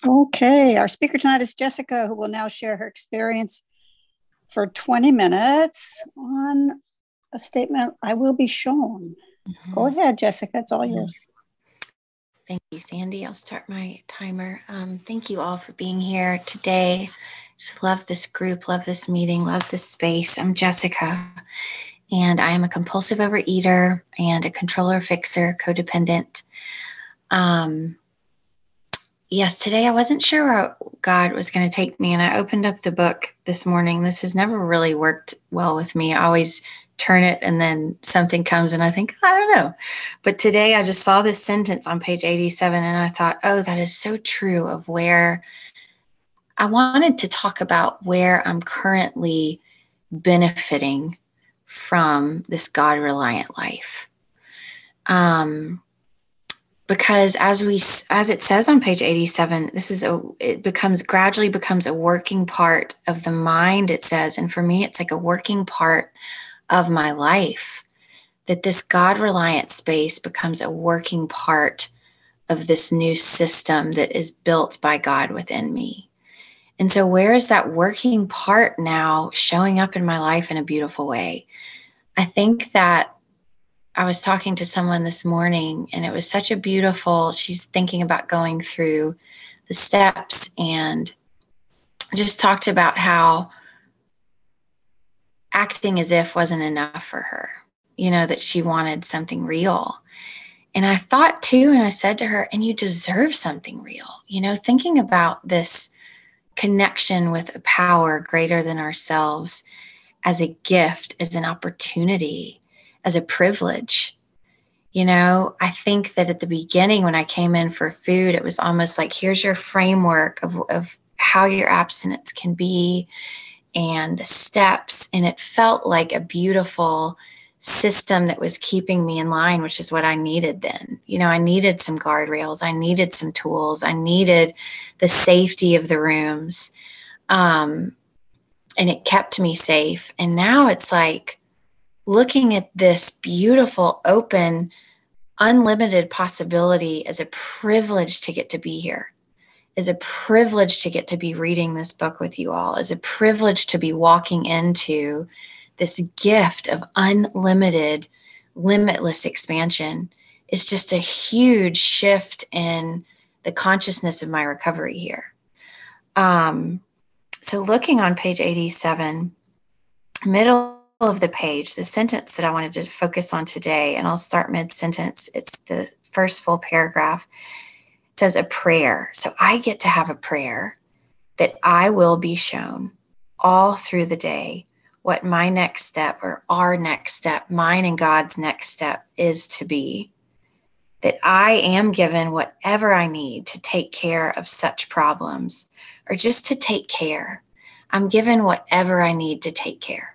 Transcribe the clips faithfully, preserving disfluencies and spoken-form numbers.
Okay, our speaker tonight is Jessica, who will now share her experience for twenty minutes on a statement, I will be shown. Mm-hmm. Go ahead, Jessica, it's all mm-hmm. yours. Thank you, Sandy. I'll start my timer. Um, thank you all for being here today. Just love this group, love this meeting, love this space. I'm Jessica, and I am a compulsive overeater and a controller fixer, codependent. Um, yes, today I wasn't sure where God was going to take me, and I opened up the book this morning. This has never really worked well with me. I always turn it and then something comes and I think, I don't know. But today I just saw this sentence on page eighty-seven and I thought, oh, that is so true of where I wanted to talk about where I'm currently benefiting from this God-reliant life. Um, because as we, as it says on page eighty-seven, this is a, it becomes gradually becomes a working part of the mind, it says. And for me, it's like a working part of my life, that this God-reliant space becomes a working part of this new system that is built by God within me. And so where is that working part now showing up in my life in a beautiful way? I think that I was talking to someone this morning and it was such a beautiful, she's thinking about going through the steps and just talked about how acting as if wasn't enough for her, you know, that she wanted something real. And I thought too, and I said to her, and you deserve something real, you know, thinking about this connection with a power greater than ourselves as a gift, as an opportunity, as a privilege. You know, I think that at the beginning when I came in for food, it was almost like, here's your framework of, of how your abstinence can be and the steps. And it felt like a beautiful system that was keeping me in line, which is what I needed then. You know, I needed some guardrails. I needed some tools. I needed the safety of the rooms. Um, and it kept me safe. And now it's like looking at this beautiful, open, unlimited possibility as a privilege to get to be here. Is a privilege to get to be reading this book with you all, is a privilege to be walking into this gift of unlimited, limitless expansion. It's just a huge shift in the consciousness of my recovery here. Um, so looking on page eighty-seven, middle of the page, the sentence that I wanted to focus on today, and I'll start mid-sentence, it's the first full paragraph. Says a prayer. So I get to have a prayer that I will be shown all through the day what my next step or our next step, mine and God's next step is to be. That I am given whatever I need to take care of such problems or just to take care. I'm given whatever I need to take care.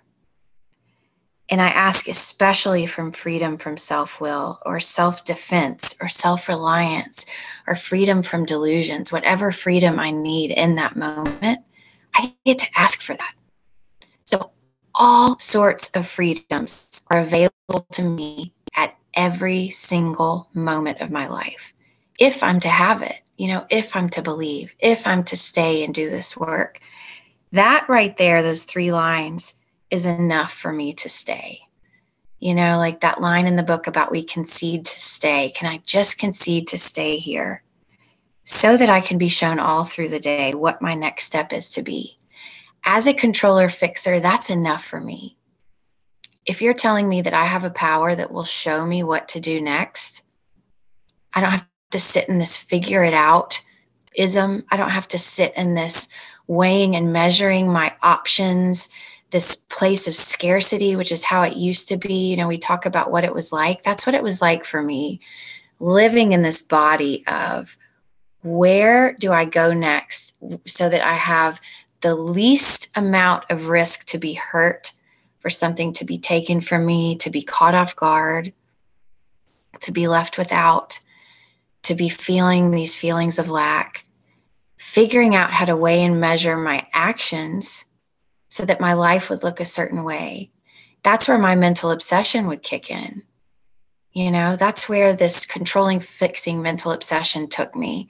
And I ask especially from freedom from self-will or self-defense or self-reliance or freedom from delusions, whatever freedom I need in that moment, I get to ask for that. So all sorts of freedoms are available to me at every single moment of my life. If I'm to have it, you know, if I'm to believe, if I'm to stay and do this work, that right there, those three lines is enough for me to stay. You know, like that line in the book about we concede to stay. Can I just concede to stay here so that I can be shown all through the day what my next step is to be? As a controller fixer, that's enough for me. If you're telling me that I have a power that will show me what to do next, I don't have to sit in this figure it out ism. I don't have to sit in this weighing and measuring my options, this place of scarcity, which is how it used to be. You know, we talk about what it was like. That's what it was like for me, living in this body of where do I go next so that I have the least amount of risk to be hurt, for something to be taken from me, to be caught off guard, to be left without, to be feeling these feelings of lack, figuring out how to weigh and measure my actions so that my life would look a certain way. That's where my mental obsession would kick in. You know, that's where this controlling, fixing mental obsession took me.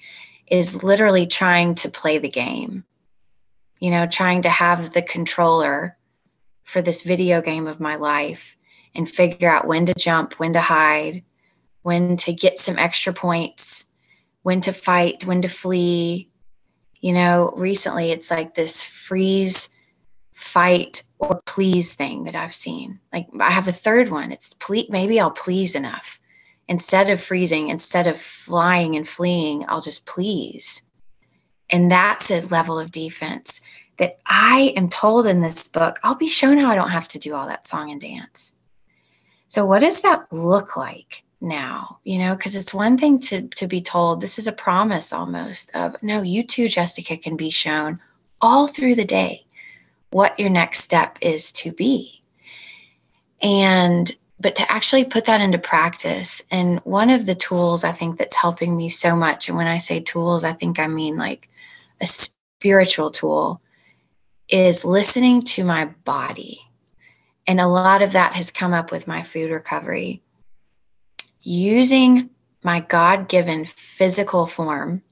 is literally trying to play the game, you know, trying to have the controller for this video game of my life and figure out when to jump, when to hide, when to get some extra points, when to fight, when to flee. You know, recently it's like this freeze, fight, or please thing that I've seen. Like I have a third one. It's please, maybe I'll please enough. Instead of freezing, instead of flying and fleeing, I'll just please. And that's a level of defense that I am told in this book, I'll be shown how I don't have to do all that song and dance. So what does that look like now? You know, because it's one thing to, to be told, this is a promise almost of, no, you too, Jessica, can be shown all through the day what your next step is to be. And, but to actually put that into practice. And one of the tools I think that's helping me so much, and when I say tools, I think I mean like a spiritual tool, is listening to my body. And a lot of that has come up with my food recovery. Using my God-given physical form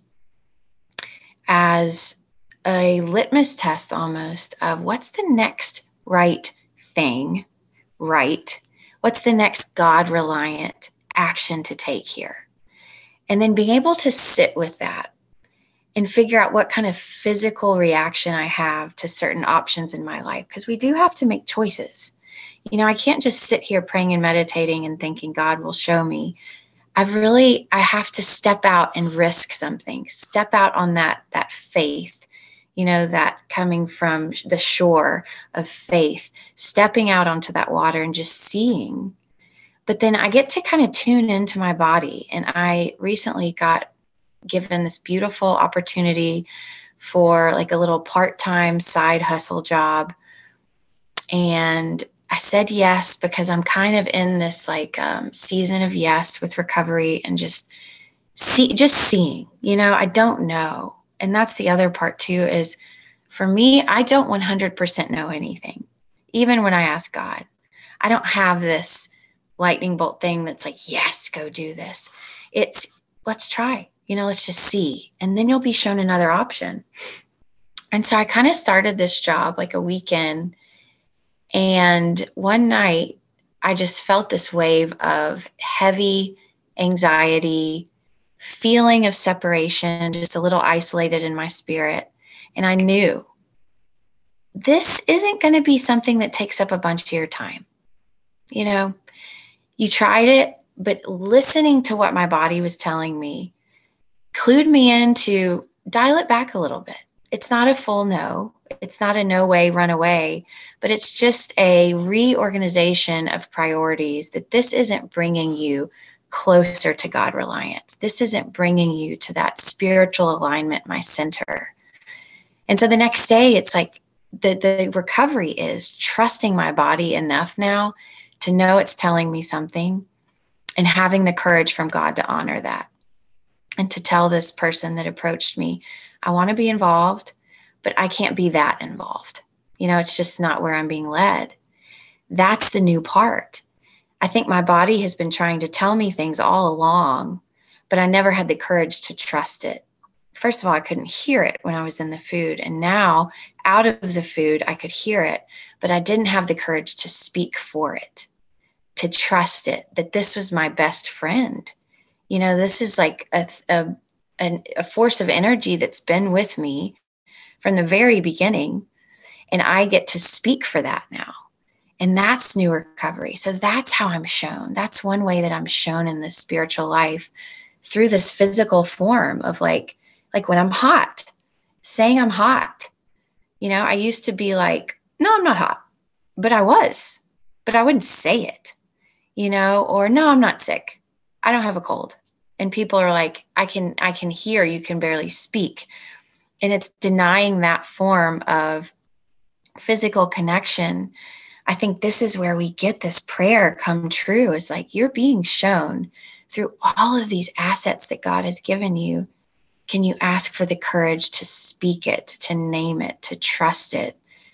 as a litmus test almost of what's the next right thing, right? What's the next God-reliant action to take here? And then being able to sit with that and figure out what kind of physical reaction I have to certain options in my life. Because we do have to make choices. You know, I can't just sit here praying and meditating and thinking God will show me. I've really, I have to step out and risk something, step out on that, that faith, you know, that coming from the shore of faith, stepping out onto that water and just seeing. But then I get to kind of tune into my body. And I recently got given this beautiful opportunity for like a little part-time side hustle job. And I said yes, because I'm kind of in this like um, season of yes with recovery and just see, just seeing, you know, I don't know. And that's the other part too, is for me, I don't one hundred percent know anything. Even when I ask God, I don't have this lightning bolt thing that's like, yes, go do this. It's let's try, you know, let's just see. And then you'll be shown another option. And so I kind of started this job like a weekend. And one night I just felt this wave of heavy anxiety, feeling of separation, just a little isolated in my spirit. And I knew this isn't going to be something that takes up a bunch of your time. You know, you tried it, but listening to what my body was telling me clued me in to dial it back a little bit. It's not a full no. It's not a no way, run away, but it's just a reorganization of priorities, that this isn't bringing you closer to God reliance. This isn't bringing you to that spiritual alignment, my center. And so the next day, it's like the, the recovery is trusting my body enough now to know it's telling me something and having the courage from God to honor that. And to tell this person that approached me, I want to be involved, but I can't be that involved. You know, it's just not where I'm being led. That's the new part. I think my body has been trying to tell me things all along, but I never had the courage to trust it. First of all, I couldn't hear it when I was in the food. And now out of the food, I could hear it, but I didn't have the courage to speak for it, to trust it, that this was my best friend. You know, this is like a, a, a force of energy that's been with me from the very beginning. And I get to speak for that now. And that's new recovery. So that's how I'm shown. That's one way that I'm shown in this spiritual life, through this physical form of like, like when I'm hot, saying I'm hot. You know, I used to be like, no, I'm not hot, but I was, but I wouldn't say it, you know, or no, I'm not sick. I don't have a cold. And people are like, I can, I can hear, you can barely speak. And it's denying that form of physical connection. I think this is where we get this prayer come true. It's like you're being shown through all of these assets that God has given you. Can you ask for the courage to speak it, to name it, to trust it,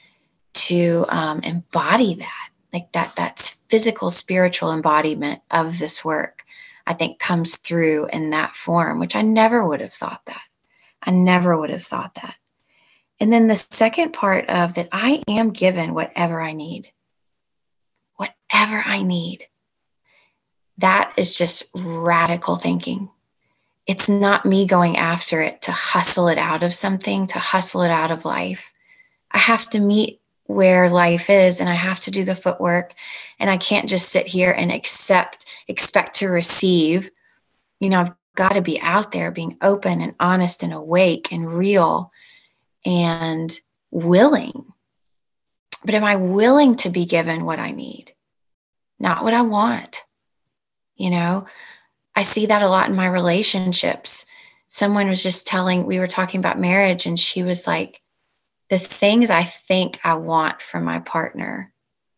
to um, embody that? Like that, that's physical, spiritual embodiment of this work, I think comes through in that form, which I never would have thought that. I never would have thought that. And then the second part of that, I am given whatever I need. Whatever I need. That is just radical thinking. It's not me going after it to hustle it out of something, to hustle it out of life. I have to meet where life is, and I have to do the footwork, and I can't just sit here and accept, expect to receive. You know, I've got to be out there being open and honest and awake and real and willing. But am I willing to be given what I need? Not what I want. You know, I see that a lot in my relationships. Someone was just telling, we were talking about marriage, and she was like, the things I think I want from my partner,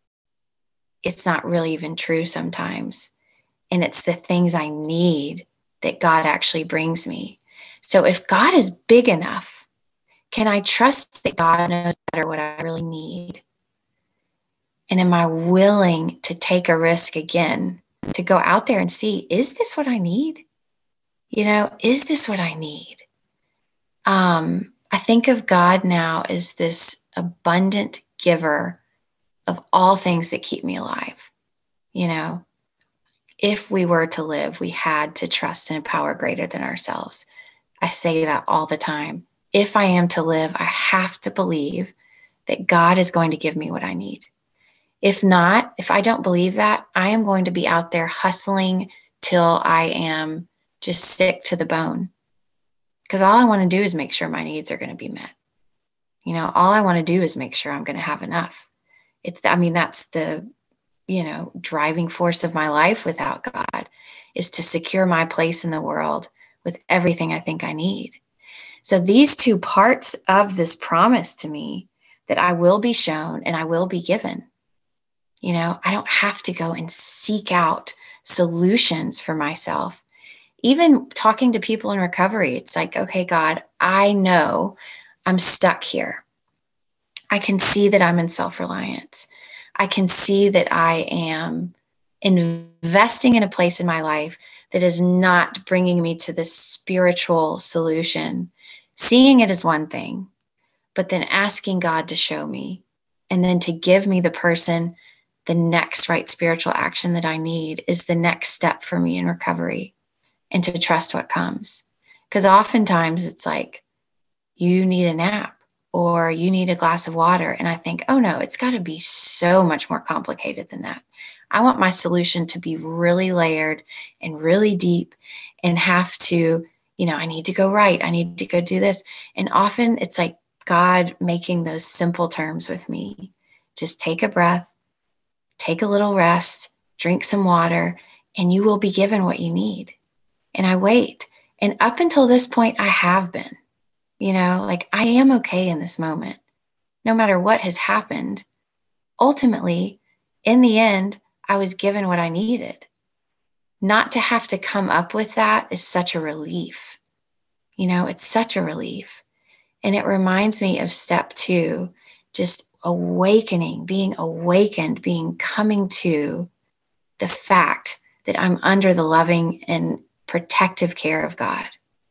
it's not really even true sometimes. And it's the things I need that God actually brings me. So if God is big enough, can I trust that God knows better what I really need? And am I willing to take a risk again, to go out there and see, is this what I need? You know, is this what I need? Um, I think of God now as this abundant giver of all things that keep me alive. You know, if we were to live, we had to trust in a power greater than ourselves. I say that all the time. If I am to live, I have to believe that God is going to give me what I need. If not, if I don't believe that, I am going to be out there hustling till I am just sick to the bone. Because all I want to do is make sure my needs are going to be met. You know, all I want to do is make sure I'm going to have enough. It's, I mean, that's the, you know, driving force of my life without God, is to secure my place in the world with everything I think I need. So these two parts of this promise to me, that I will be shown and I will be given. You know, I don't have to go and seek out solutions for myself. Even talking to people in recovery, it's like, okay, God, I know I'm stuck here. I can see that I'm in self-reliance. I can see that I am investing in a place in my life that is not bringing me to this spiritual solution. Seeing it as one thing, but then asking God to show me, and then to give me the person, the next right spiritual action that I need is the next step for me in recovery, and to trust what comes. Because oftentimes it's like, you need a nap or you need a glass of water. And I think, oh no, it's got to be so much more complicated than that. I want my solution to be really layered and really deep, and have to, you know, I need to go right. I need to go do this. And often it's like God making those simple terms with me. Just take a breath, take a little rest, drink some water, and you will be given what you need. And I wait. And up until this point, I have been, you know, like I am okay in this moment, no matter what has happened. Ultimately, in the end, I was given what I needed. Not to have to come up with that is such a relief. You know, it's such a relief. And it reminds me of step two, just awakening, being awakened, being coming to the fact that I'm under the loving and protective care of God.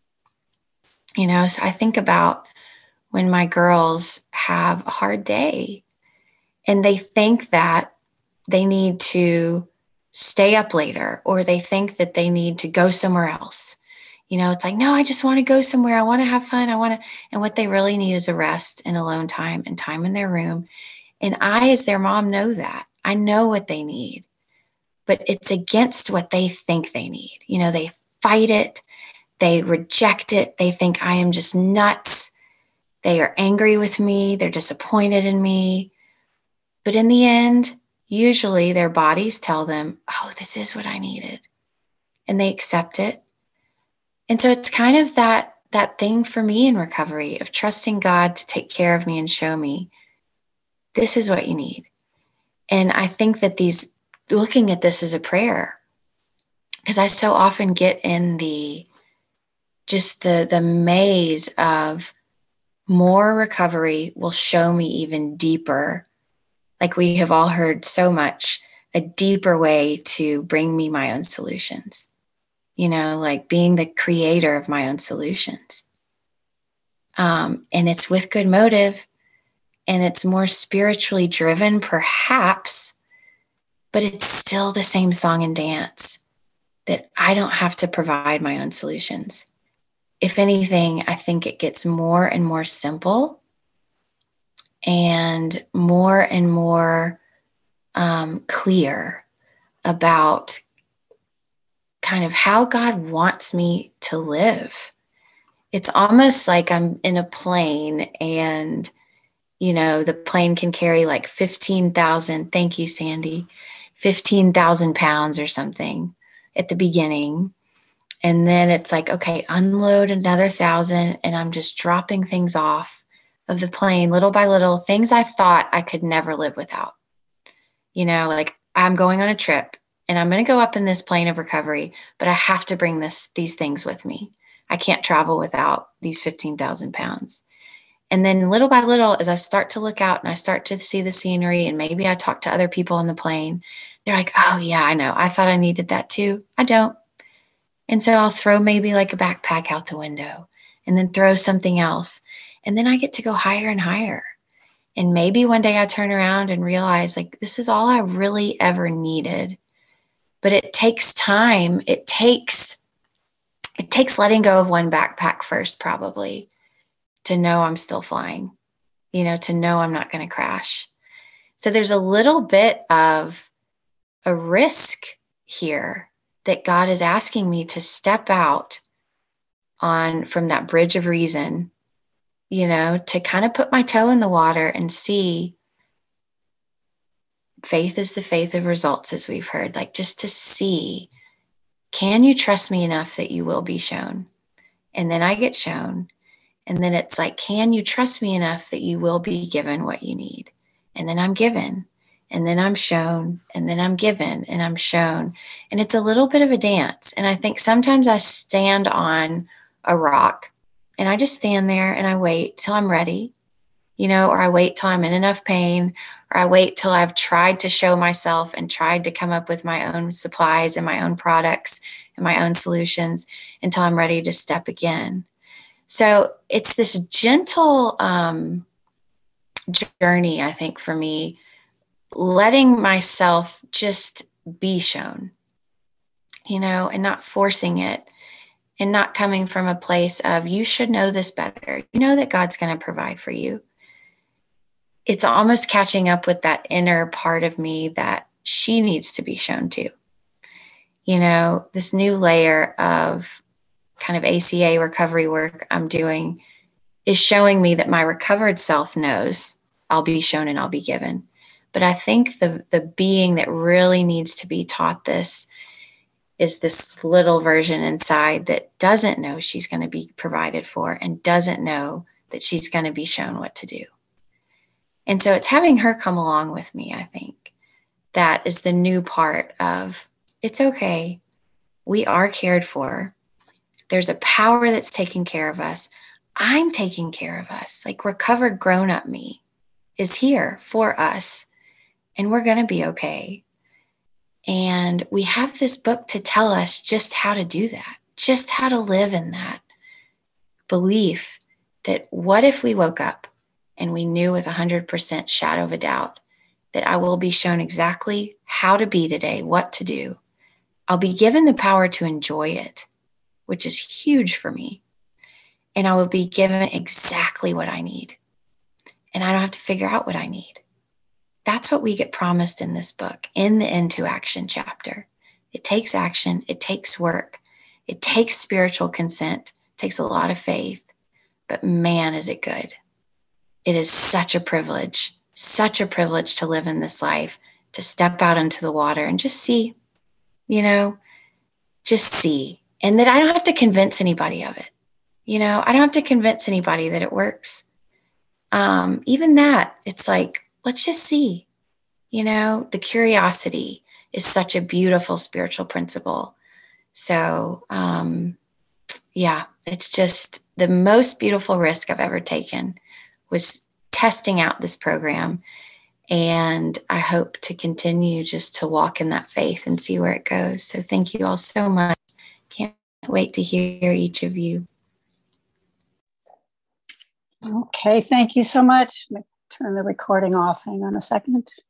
You know, so I think about when my girls have a hard day and they think that they need to stay up later, or they think that they need to go somewhere else. You know, it's like, no, I just want to go somewhere. I want to have fun. I want to, and what they really need is a rest and alone time and time in their room. And I, as their mom, know that. I know what they need, but it's against what they think they need. You know, they fight it. They reject it. They think I am just nuts. They are angry with me. They're disappointed in me. But in the end, usually their bodies tell them, oh, this is what I needed. And they accept it. And so it's kind of that, that thing for me in recovery of trusting God to take care of me and show me, this is what you need. And I think that these, looking at this as a prayer, because I so often get in the, just the, the maze of more recovery will show me even deeper. Like we have all heard so much, a deeper way to bring me my own solutions. You know, like being the creator of my own solutions. Um, and it's with good motive, and it's more spiritually driven, perhaps, but it's still the same song and dance that I don't have to provide my own solutions. If anything, I think it gets more and more simple and more and more um, clear about kind of how God wants me to live. It's almost like I'm in a plane and, you know, the plane can carry like fifteen thousand, thank you, Sandy, fifteen thousand pounds or something at the beginning. And then it's like, okay, unload another thousand. And I'm just dropping things off of the plane little by little, things I thought I could never live without. You know, like I'm going on a trip and I'm going to go up in this plane of recovery, but I have to bring this, these things with me. I can't travel without these fifteen thousand pounds. And then little by little, as I start to look out and I start to see the scenery, and maybe I talk to other people on the plane, they're like, oh yeah, I know. I thought I needed that too. I don't. And so I'll throw maybe like a backpack out the window and then throw something else. And then I get to go higher and higher. And maybe one day I turn around and realize like, this is all I really ever needed. But it takes time. It takes, it takes letting go of one backpack first, probably, to know I'm still flying, you know, to know I'm not going to crash. So there's a little bit of a risk here that God is asking me to step out on from that bridge of reason, you know, to kind of put my toe in the water and see. Faith is the faith of results, as we've heard, like just to see, can you trust me enough that you will be shown? And then I get shown. And then it's like, can you trust me enough that you will be given what you need? And then I'm given. And then I'm shown, and then I'm given, and I'm shown. And it's a little bit of a dance. And I think sometimes I stand on a rock and I just stand there and I wait till I'm ready, you know, or I wait till I'm in enough pain, or I wait till I've tried to show myself and tried to come up with my own supplies and my own products and my own solutions until I'm ready to step again. So it's this gentle um, journey, I think, for me, letting myself just be shown, you know, and not forcing it, and not coming from a place of, you should know this better. You know that God's going to provide for you. It's almost catching up with that inner part of me that she needs to be shown to. You know, this new layer of kind of A C A recovery work I'm doing is showing me that my recovered self knows I'll be shown and I'll be given. But I think the the being that really needs to be taught this is this little version inside that doesn't know she's going to be provided for and doesn't know that she's going to be shown what to do. And so it's having her come along with me, I think. That is the new part of, it's okay. We are cared for. There's a power that's taking care of us. I'm taking care of us. Like recovered grown-up me is here for us. And we're going to be okay. And we have this book to tell us just how to do that, just how to live in that belief that what if we woke up and we knew with one hundred percent shadow of a doubt that I will be shown exactly how to be today, what to do. I'll be given the power to enjoy it, which is huge for me. And I will be given exactly what I need. And I don't have to figure out what I need. That's what we get promised in this book, in the Into Action chapter. It takes action. It takes work. It takes spiritual consent. It takes a lot of faith. But man, is it good. It is such a privilege, such a privilege to live in this life, to step out into the water and just see, you know, just see. And that I don't have to convince anybody of it. You know, I don't have to convince anybody that it works. Um, even that, it's like, let's just see, you know, the curiosity is such a beautiful spiritual principle. So, um, yeah, it's just the most beautiful risk I've ever taken was testing out this program. And I hope to continue just to walk in that faith and see where it goes. So thank you all so much. Can't wait to hear each of you. Okay, thank you so much. Let me turn the recording off. Hang on a second.